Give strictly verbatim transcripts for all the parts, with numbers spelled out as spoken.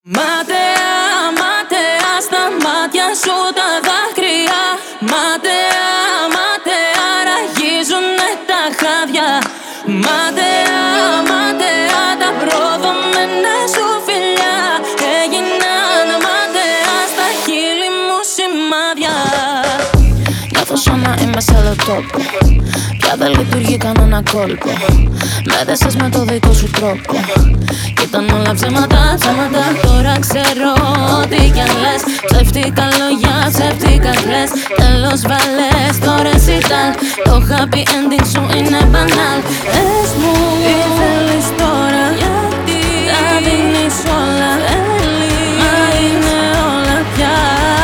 Ματέα, ματέα, στα μάτια σου τα δάκρυα. Ματέα, ματέα, ραγίζουνε τα χάδια. Ματέα, ματέα, τα προδομένα σου φιλιά έγιναν ματέα στα χείλη μου σημάδια. Νιώθω σαν να είμαι σε άλλο τόπο. Πια δεν λειτουργεί κανένα κόλπο. Με δέσες με το δικό σου τρόπο. Κι ήταν όλα ψέματα, ψέματα. Τώρα ξέρω ό,τι κι αν λες. Ψεύτικα λόγια, ψεύτικα κλαις. Τέλος βάλες το recital. Το happy ending σου είναι banal. Πες μου τι θέλεις τώρα, γιατί τα δίνεις όλα. Θέλεις, μα είναι όλα πια.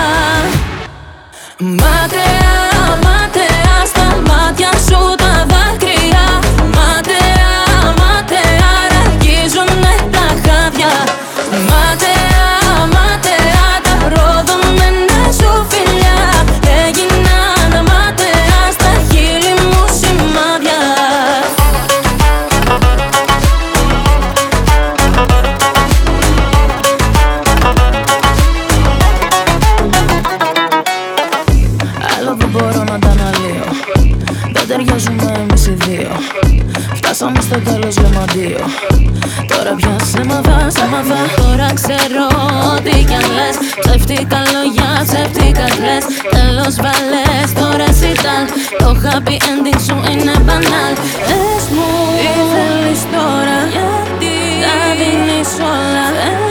Ματέα, ματέα, στα μάτια σου τα δάκρυα. Ματέα, ματέα, ραγίζουνε τα χάδια. Ματέα, ματέα, τα προδομένα σου φιλιά έγιναν ματέα στα χείλη μου σημάδια. Άλλο δεν μπορώ να τα αναλύω. Δεν ταιριάζουμε εμείς οι δύο. Φτάσαμε στο τέλος γεμαντίο. Τώρα πια σε μαθα, σε μαθα. Τώρα ξέρω ό,τι κι αν λες. Ψεύτικα λόγια, ψεύτικα κλαις. Τέλος βάλες το recital. Το happy ending σου είναι banal. Πες μου τι θέλεις τώρα, γιατί τα δίνεις όλα.